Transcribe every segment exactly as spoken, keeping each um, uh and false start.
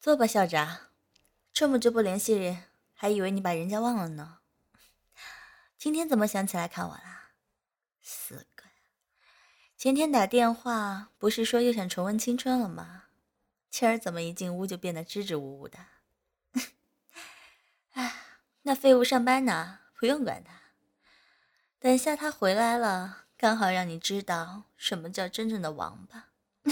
坐吧，校长。这么久不联系人，还以为你把人家忘了呢。今天怎么想起来看我啦？死鬼！前天打电话不是说又想重温青春了吗？今儿怎么一进屋就变得支支吾吾的？哎，那废物上班呢，不用管他。等下他回来了，刚好让你知道什么叫真正的王八。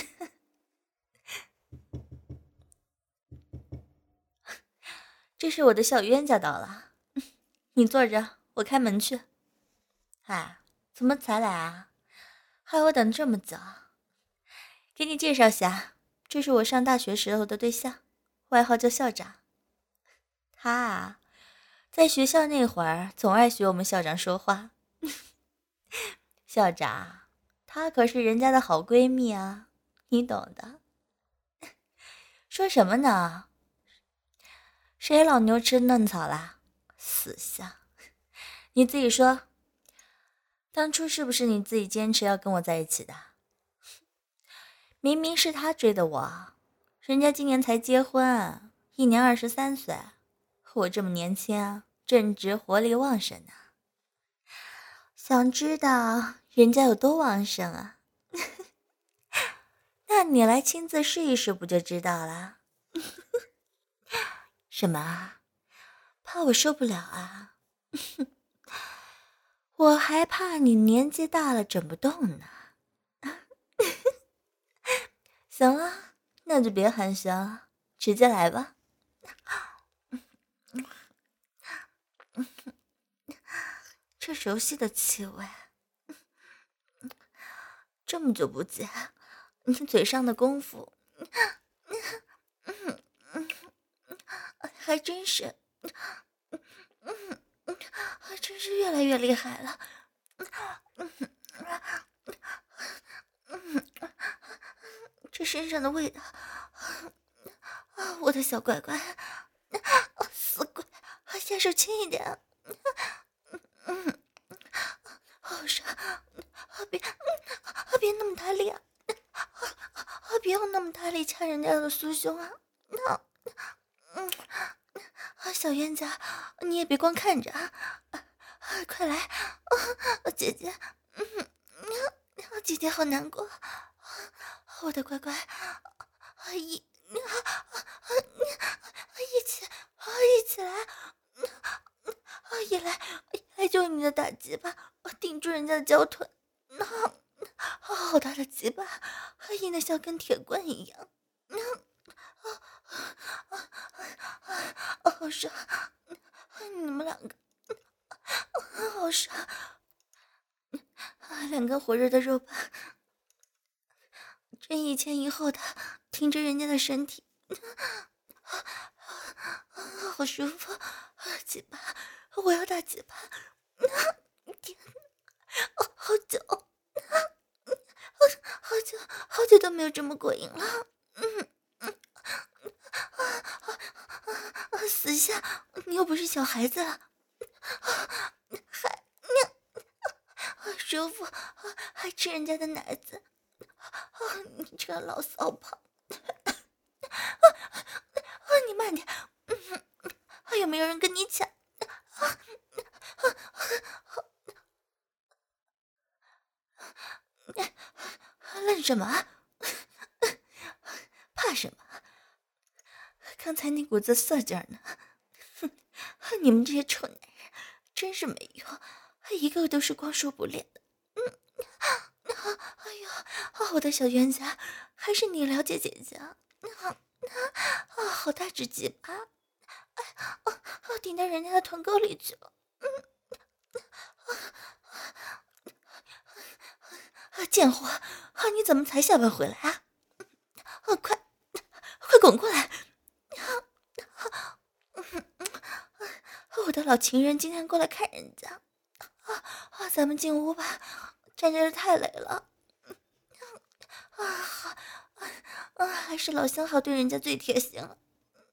这是我的小冤家到了，你坐着，我开门去。哎，怎么才来啊？害我等这么久。给你介绍下，这是我上大学时候的对象，外号叫校长。他啊，在学校那会儿总爱学我们校长说话。校长，她可是人家的好闺蜜啊，你懂的。说什么呢？谁老牛吃嫩草啦？死相！你自己说，当初是不是你自己坚持要跟我在一起的？明明是他追的我，人家今年才结婚，一年二十三岁，我这么年轻，正值活力旺盛呢。想知道人家有多旺盛啊？那你来亲自试一试不就知道了？什么？怕我受不了啊？我还怕你年纪大了整不动呢。行了，那就别寒暄了，直接来吧。这熟悉的气味，这么久不见，你嘴上的功夫，还真是，还真是越来越厉害了。这身上的味道，我的小乖乖，死鬼，下手轻一点。好爽，别别那么大力啊！别用那么大力掐人家的酥胸啊！嗯，小冤家，你也别光看着啊！快来，姐姐，姐姐好难过，我的乖乖，一一起一起来，一来一来就用你的大鸡巴顶住人家的娇臀，好大的鸡巴，硬的像根铁棍一样。好爽！你们两个好爽！两根火热的肉棒，这一前一后的挺着人家的身体，好舒服！鸡巴，我要大鸡巴！天，好久，好久，好久都没有这么过瘾了。嗯嗯。死下，你又不是小孩子了，还舒服，还吃人家的奶子，你这个老骚炮！你慢点，还有没有人跟你抢？愣什么？怕什么？刚才那股子色劲儿呢？你们这些臭男人真是没用，一个个都是光说不练的。嗯，哎呀，我的小冤家，还是你了解姐姐啊！啊，好大只鸡巴，哎，顶到人家的臀沟里去了。嗯，贱货，你怎么才下班回来啊？快，快滚过来！我的老情人今天过来看人家，啊啊！咱们进屋吧，站着太累了。啊啊啊！还是老相好对人家最贴心了。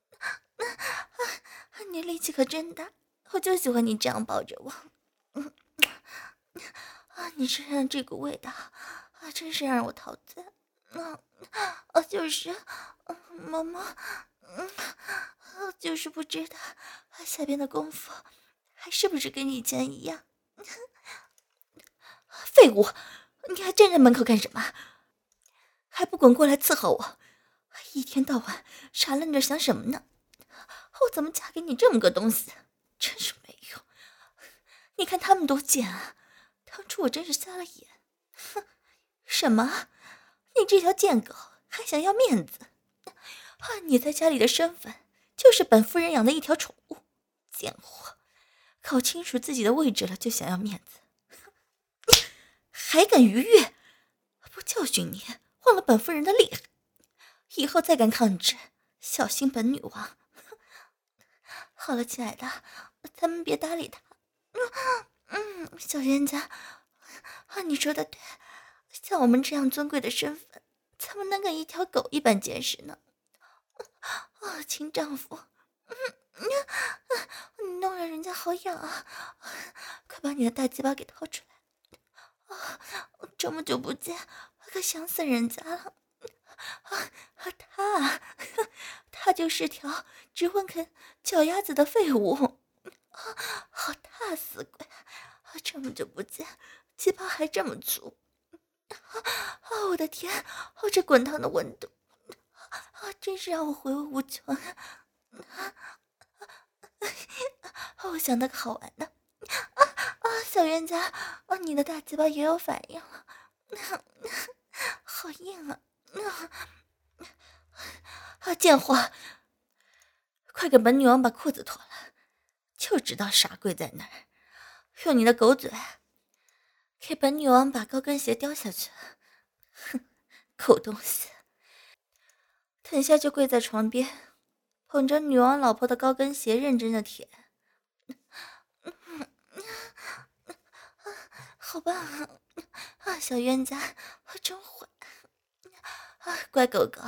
啊，你力气可真大，我就喜欢你这样抱着我。嗯啊，你身上这股味道啊，真是让我陶醉。啊啊，就是，毛毛， 嗯，就是不知道下边的功夫还是不是跟以前一样。废物，你还站在门口干什么？还不滚过来伺候我！一天到晚傻愣着想什么呢？我怎么嫁给你这么个东西？真是没用！你看他们多贱啊！当初我真是瞎了眼。哼，什么？你这条贱狗还想要面子？啊，你在家里的身份就是本夫人养的一条宠物，贱货！搞清楚自己的位置了就想要面子，还敢逾越？不教训你，忘了本夫人的厉害！以后再敢抗旨，小心本女王！好了，亲爱的，咱们别搭理他。嗯，小冤家，啊，你说的对，像我们这样尊贵的身份，怎么能跟一条狗一般见识呢？啊，亲丈夫，嗯嗯，你弄得人家好痒啊！快把你的大鸡巴给掏出来！啊，这么久不见，可想死人家了。啊，他，他就是条只会啃脚丫子的废物。啊，好大死鬼！啊，这么久不见，鸡巴还这么粗！啊，我的天！啊，这滚烫的温度，啊，真是让我回味无穷啊！啊，我想到个好玩的。啊啊，小冤家，啊，你的大鸡巴也有反应了，啊，好硬啊！啊，啊，贱货，快给本女王把裤子脱了！就知道傻跪在那儿，用你的狗嘴给本女王把高跟鞋叼下去！哼，狗东西！等下就跪在床边，捧着女王老婆的高跟鞋认真的舔。好棒啊！啊，小冤家，真坏！啊，乖狗狗，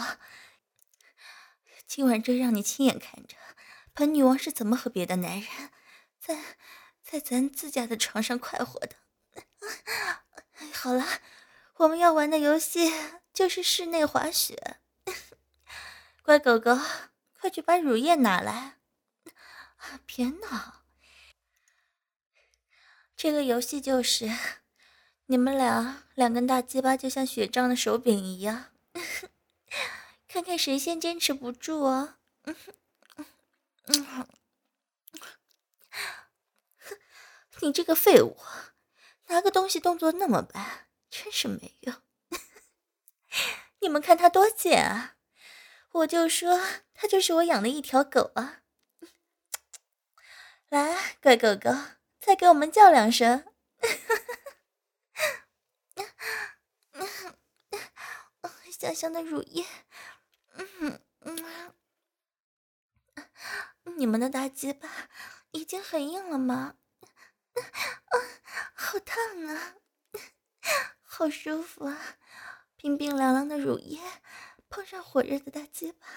今晚就让你亲眼看着本女王是怎么和别的男人在在咱自家的床上快活的。好了，我们要玩的游戏就是室内滑雪。乖狗狗，快去把乳液拿来！啊，别闹！这个游戏就是你们俩两根大鸡巴就像雪仗的手柄一样，看看谁先坚持不住哦。你这个废物，拿个东西动作那么慢，真是没用。你们看他多贱啊！我就说他就是我养的一条狗啊！来，乖狗狗，再给我们叫两声。香香的乳液，嗯嗯，你们的大鸡巴已经很硬了吗？啊，好烫啊，好舒服啊！冰冰凉凉的乳液碰上火热的大鸡巴，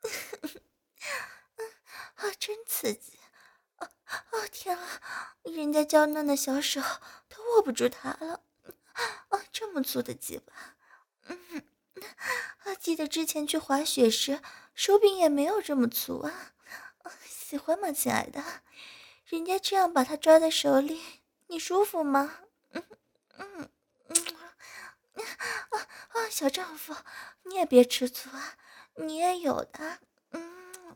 啊，真刺激！啊啊，天啊，人家娇嫩的小手都握不住它了。啊，这么粗的鸡巴，嗯。啊，记得之前去滑雪时，手柄也没有这么粗啊！啊，喜欢吗，亲爱的？人家这样把它抓在手里，你舒服吗？嗯嗯嗯啊啊！小丈夫，你也别吃醋啊，你也有的。嗯，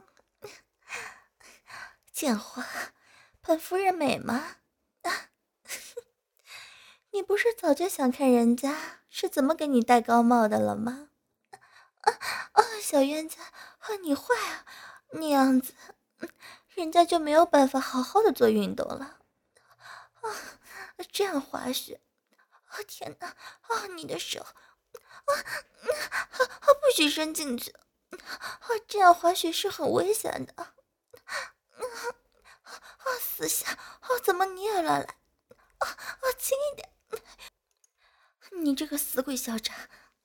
贱货，本夫人美吗？啊，你不是早就想看人家是怎么给你戴高帽的了吗？啊啊！小冤家，啊，你坏啊！那样子，人家就没有办法好好的做运动了。啊，这样滑雪，啊天哪！啊，你的手，啊啊啊！不许伸进去！啊，这样滑雪是很危险的。啊啊！死下！啊，怎么你也来来？啊啊！轻一点！你这个死鬼小渣！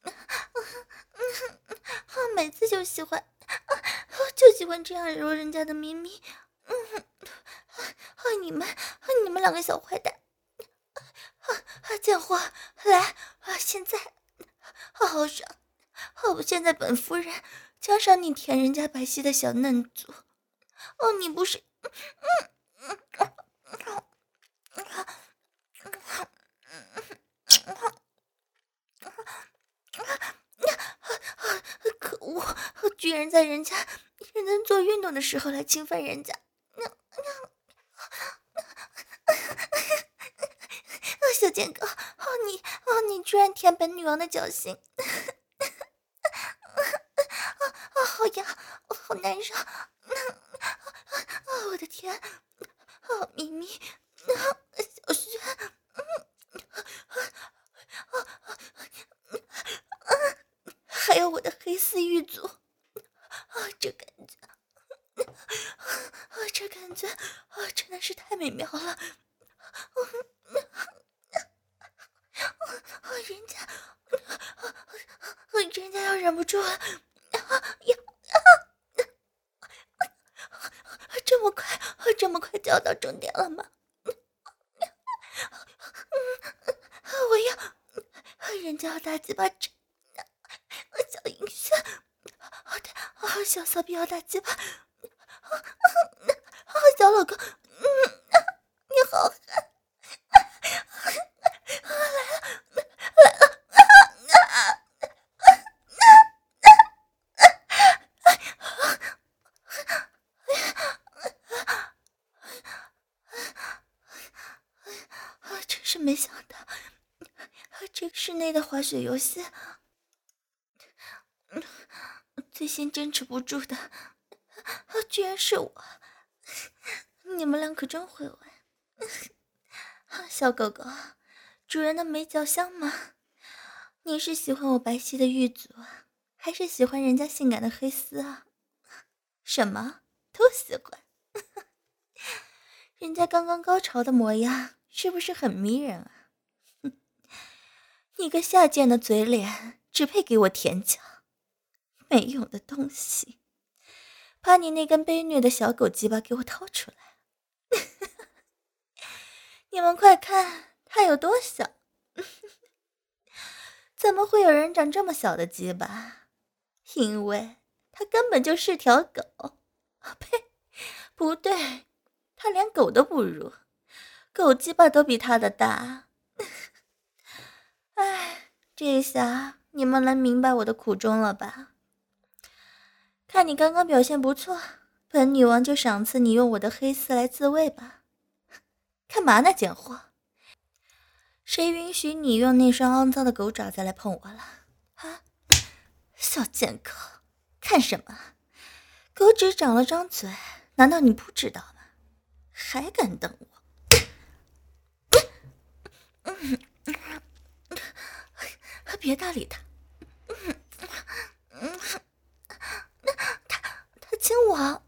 啊，每次就喜欢，啊，就喜欢这样揉人家的咪咪。嗯，啊，你们，啊，你们两个小坏蛋！啊啊，贱货，来，啊，现在，好好爽！啊，我现在本夫人加上你舔人家白皙的小嫩足，哦，你不是，可恶，居然在人家人家做运动的时候来侵犯人家。小贱狗，哦你哦你居然舔本女王的脚心，啊好痒，好难受，啊我的天，好咪咪，小轩，还有我的黑丝玉足，啊这感觉，啊这感觉，啊真的是太美妙了。人家，人家要忍不住了，呀，这么快，这么快就要到终点了吗？我要，人家要大鸡巴吃，小银轩，小骚逼要大鸡巴，小老公，你好狠！真是没想到，这个室内的滑雪游戏，最先坚持不住的，居然是我。你们俩可真会玩。小狗狗，主人的美脚香吗？你是喜欢我白皙的玉足，还是喜欢人家性感的黑丝啊？什么都喜欢。人家刚刚高潮的模样是不是很迷人啊？你个下贱的嘴脸，只配给我舔脚，没用的东西！把你那根卑劣的小狗鸡巴给我掏出来！你们快看，它有多小！怎么会有人长这么小的鸡巴？因为它根本就是条狗！呸，不对，它连狗都不如，狗鸡巴都比它的大。哎，这下你们能明白我的苦衷了吧？看你刚刚表现不错，本女王就赏赐你用我的黑丝来自慰吧。干嘛呢，贱货？谁允许你用那双肮脏的狗爪子来碰我了？啊，小贱狗，看什么？狗只长了张嘴，难道你不知道吗？还敢瞪我？嗯别搭理他。嗯，他他亲我，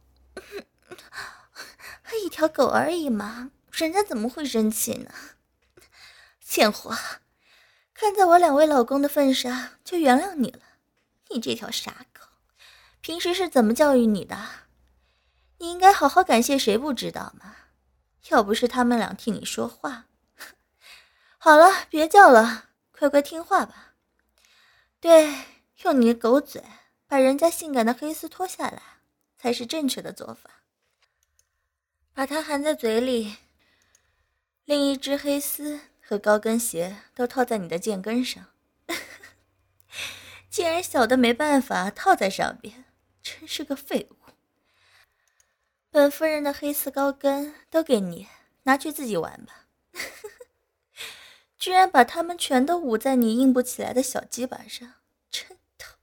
一条狗而已嘛，人家怎么会生气呢？贱货，看在我两位老公的份上，就原谅你了。你这条傻狗，平时是怎么教育你的？你应该好好感谢谁不知道吗？要不是他们俩替你说话。好了，别叫了，快快听话吧。对，用你的狗嘴把人家性感的黑丝脱下来，才是正确的做法。把它含在嘴里，另一只黑丝和高跟鞋都套在你的剑根上。竟然小的没办法套在上边，真是个废物。本夫人的黑丝高跟都给你，拿去自己玩吧。居然把它们全都捂在你硬不起来的小鸡巴上，真疼。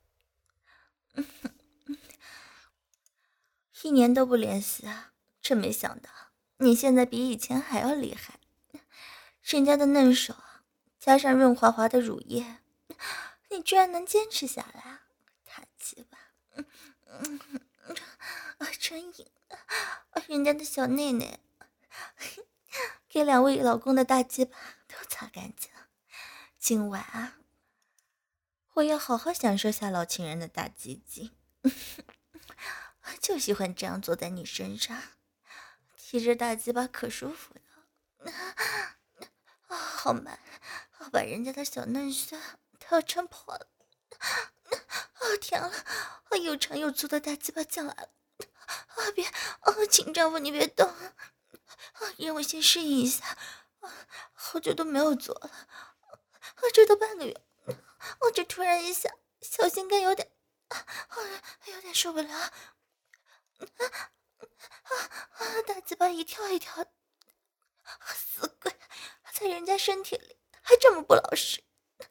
一年都不联系啊，真没想到你现在比以前还要厉害。人家的嫩手加上润滑滑的乳液，你居然能坚持下来啊！大鸡巴，嗯嗯嗯，啊，真硬啊！人家的小内内，给两位老公的大鸡巴都擦干净。今晚啊，我要好好享受下老情人的大鸡鸡。就喜欢这样坐在你身上，提着大鸡巴可舒服了。啊，好慢，我把人家的小嫩穴都要撑破了。 哦天了，啊又长又粗的大鸡巴进来了！啊别，啊亲丈夫你别动，啊让我先适应一下，啊好久都没有做了，啊这都半个月，我这突然一下小心肝有点，啊有点受不了，啊啊大鸡巴一跳一跳的，死鬼，在人家身体里还这么不老实！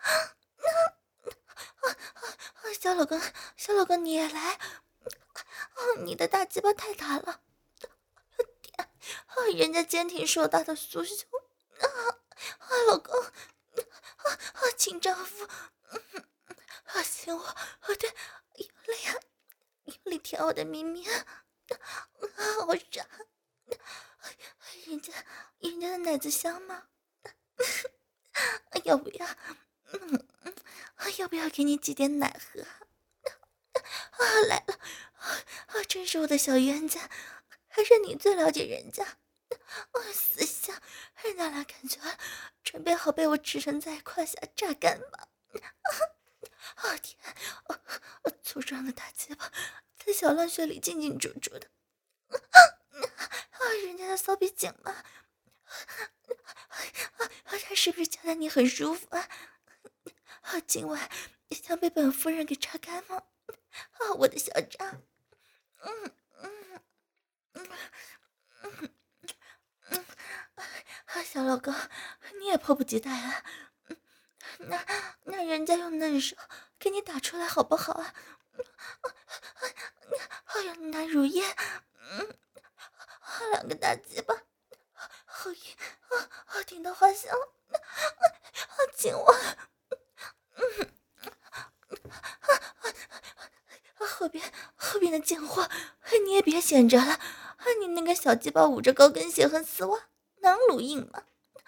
小老公，小老公你也来！哦，你的大鸡巴太大了！天，啊，人家坚挺硕大的酥胸啊！啊，老公，啊啊，亲丈夫，啊，亲我，啊对，用力啊，用力舔我的咪咪啊！啊，好爽！人家，人家的奶子香吗？要不要？嗯嗯，要不要给你挤点奶喝？啊，来了！啊，真是我的小冤家，还是你最了解人家。啊，死相，人家俩感觉准备好被我支撑在胯下榨干吧。啊天，啊，粗壮的大鸡巴在小浪穴里进进出出的。啊，人家的骚逼紧吗？啊，他是不是觉得你很舒服啊？啊，今晚想被本夫人给榨干吗？啊，我的小张，嗯嗯嗯嗯嗯，啊，小老公，你也迫不及待啊？那那人家用嫩手给你打出来好不好啊？哎呀，那如烟，嗯，两个大鸡巴，好硬啊啊，听到花香了，啊，亲我，嗯。后边后边的贱货，你也别闲着了！你那个小鸡巴捂着高跟鞋和丝袜，能撸硬吗？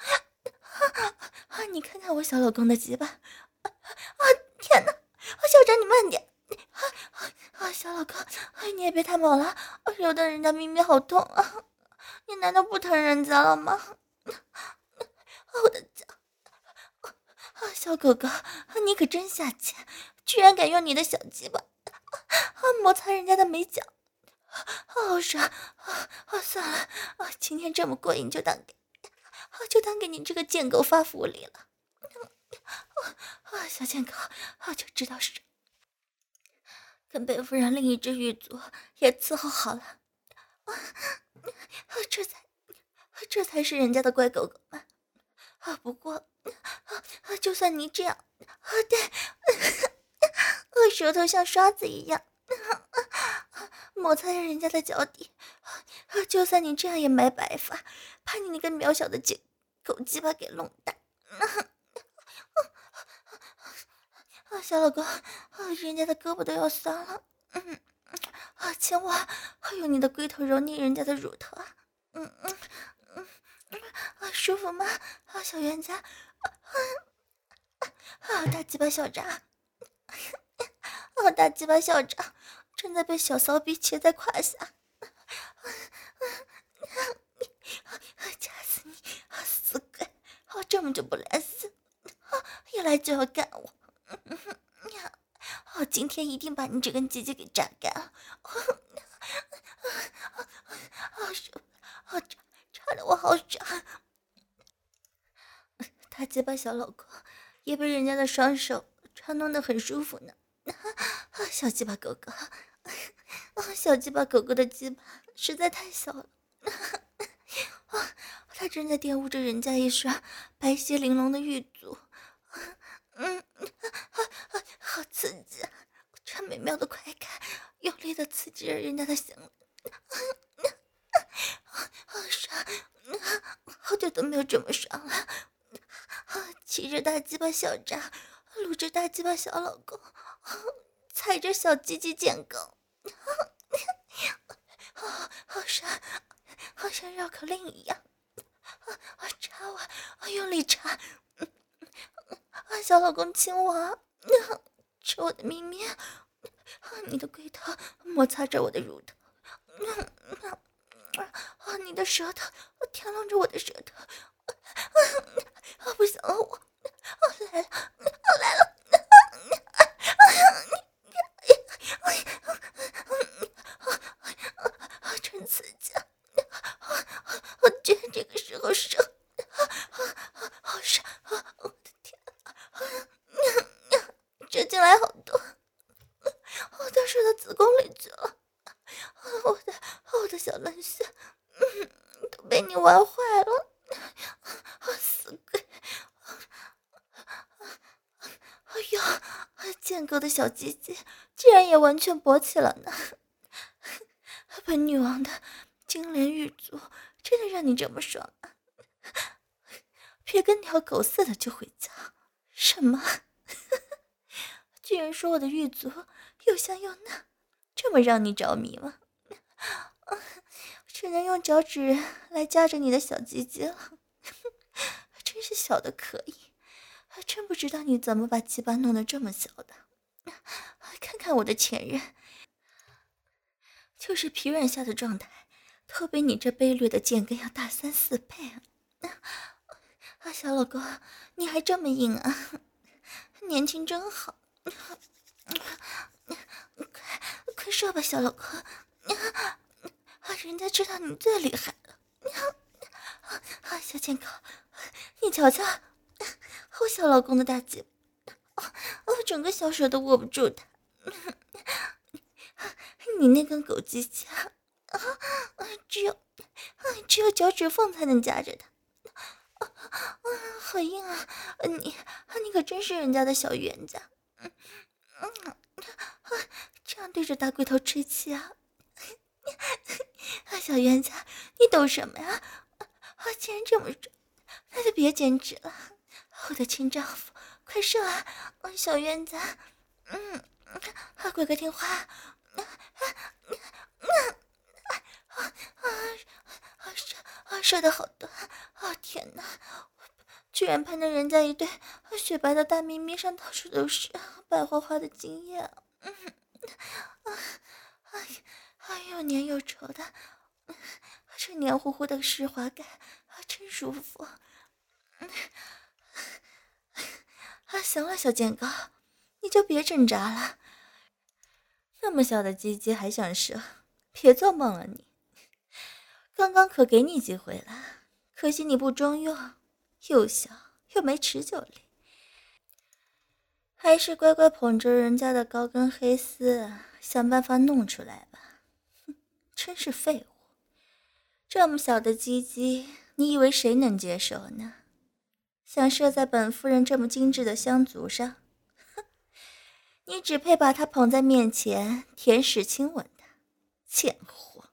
啊！你看看我小老公的鸡巴！啊！天哪！小张你慢点！啊啊！小老公，你也别太猛了，揉得人家咪咪好痛啊！你难道不疼人家了吗？我的脚！啊，小狗狗，你可真下贱，居然敢用你的小鸡巴！啊！摩擦人家的美脚，好爽啊！啊，算了啊，今天这么过瘾，就当给，啊，就当给你这个贱狗发福利了。啊啊，小贱狗，啊，就知道是跟本夫人另一只玉足也伺候好了。啊，这才，这才是人家的乖狗狗嘛。啊，不过，啊，就算你这样，啊，对，我舌头像刷子一样。摩擦人家的脚底，就算你这样也没白发，把你那个渺小的鸡狗鸡巴给弄大。啊，小老公，啊，人家的胳膊都要酸了。嗯，啊，亲我，用你的龟头揉捏人家的乳头。嗯嗯嗯，啊，舒服吗？啊，小冤家。啊，大鸡巴小张。啊，大鸡巴小张。正在被小骚逼骑在胯下，掐死你，死鬼！好，这么就不来死，一来就要干我！好，今天一定把你这根鸡鸡给榨干了！好爽，好扎，扎的我好爽！大鸡巴小老公也被人家的双手抓弄得很舒服呢。小鸡巴狗狗。小鸡巴狗狗的鸡巴实在太小了，啊，他正在玷污着人家一双白皙玲珑的玉足，嗯，好刺激啊！这美妙的快感，用力的刺激着人家的心灵，好爽！好久都没有这么爽了，骑着大鸡巴小张，撸着大鸡巴小老公，踩着小鸡鸡贱狗。好好爽，好像绕口令一样。啊啊！插我，啊用力插！啊，小老公亲我，啊，吃我的咪咪！啊，你的龟头摩擦着我的乳头，啊，你的舌头舔弄着我的舌头，啊，不行了，我，啊来了，啊来了！ 射到子宫里去了，我的我的小嫩穴，嗯，都被你玩坏了，死鬼！哎呀，贱狗的小鸡鸡竟然也完全勃起了呢！本女王的金莲玉足真的让你这么爽啊？别跟条狗似的就回家！什么？居然说我的玉足又香又嫩，这么让你着迷吗？只能用脚趾来夹着你的小鸡鸡了，真是小的可以。真不知道你怎么把鸡巴弄得这么小的。看看我的前任，就是疲软下的状态，都比你这卑劣的贱根要大三四倍啊！小老公，你还这么硬啊，年轻真好。快快射吧，小老公，人家知道你最厉害了。啊，小贱狗，你瞧瞧，我小老公的大鸡巴，我整个小手都握不住他。你那根狗鸡鸡啊，只有只有脚趾缝才能夹着它。好硬啊！你你可真是人家的小冤家。这样对着大龟头吹气啊！小冤家，你懂什么呀？啊，既然这么说，那就别坚持了。我的亲丈夫，快射啊！小冤家，嗯，乖乖听话。啊射啊射的好多！啊天哪！居然喷的人家一对雪白的大咪咪上到处都是白花花的精液。嗯啊哎哎又黏又稠的，这黏糊糊的湿滑感啊，真舒服。啊，行了，小贱狗，你就别挣扎了。那么小的鸡鸡还想射，别做梦了你！刚刚可给你机会了，可惜你不中用，又小又没持久力，还是乖乖捧着人家的高跟黑丝，想办法弄出来吧。哼，真是废物！这么小的鸡鸡，你以为谁能接受呢？想射在本夫人这么精致的香足上，哼，你只配把她捧在面前舔舐亲吻的，贱货！